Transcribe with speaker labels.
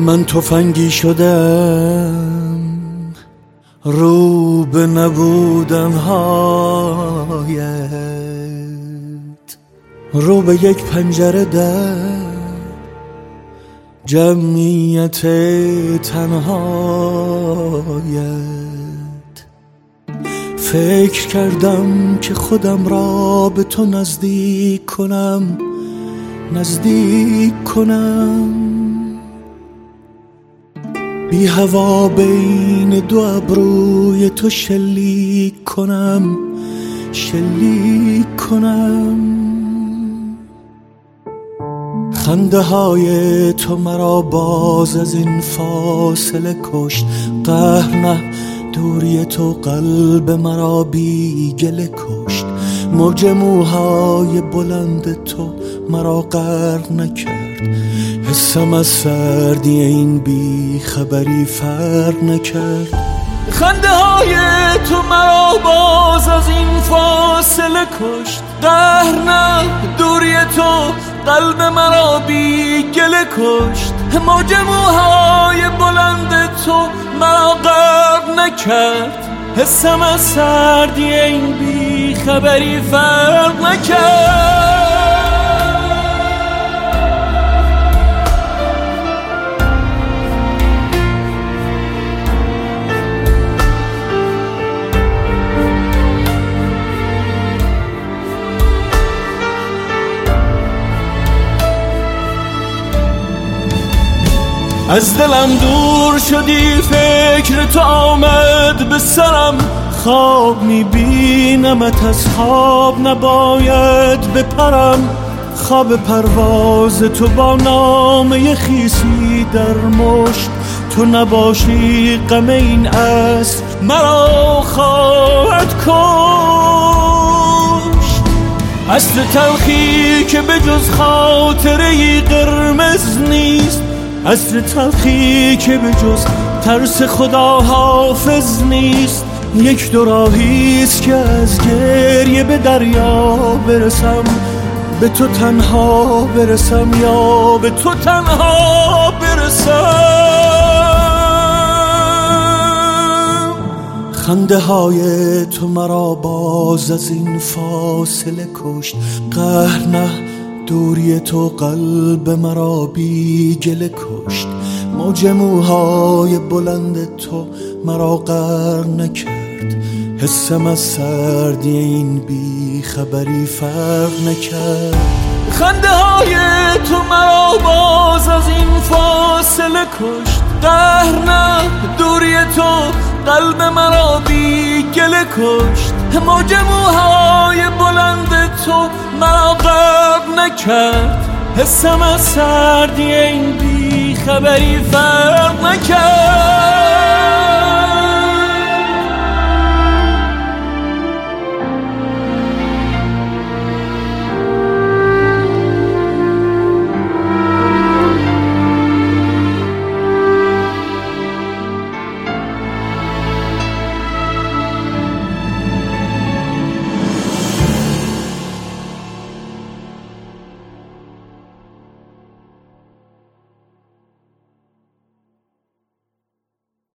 Speaker 1: من تفنگی شدم رو به نبودن هایت، رو به یک پنجره در جمعیت تنهایت. فکر کردم که خودم را به تو نزدیک کنم، نزدیک کنم، بی هوا بین دو ابروی تو شلیک کنم، شلیک کنم. خنده های تو مرا باز از این فاصله کشت، قهر نه دوری تو قلب مرا بی گله کشت. موج موهای بلند تو مرا غرق نکرد، حسم از سردی این بی خبری فرق نکرد. خنده های تو مرا باز از این فاصله کشت، قهر نه دوری تو قلب مرا بی گله کشت. موج موهای بلند تو مرا غرق نکرد، حسم از سردی این بی خبری فرق نکرد. از دلم دور شدی، فکر تو آمد به سرم، خواب میبینمت، از خواب نباید بپرم. خواب پرواز تو با نامه خیسی در مشت، تو نباشی غم این عصر مرا خواهد کشت. اصل تلخی که به جز خاطره قرمز نیست، اصل تلخی که به جز ترس خدا حافظ نیست. یک دو راهیست که از گریه به دریا برسم، به تو تنها برسم یا به تو تنها برسم. خنده های تو مرا باز از این فاصله کشت، قهر نه دوری تو قلب مرا بی گله کشت. موج موهای بلند تو مرا غرق نکرد، حسم از سردی این بی خبری فرق نکرد. خنده های تو مرا باز از این فاصله کشت، قهر نه دوری تو قلب مرا بی گله کشت. موج موهای بلند تو مرا غرق نکرد، حسم از سردی این بی خبری فرق نکرد.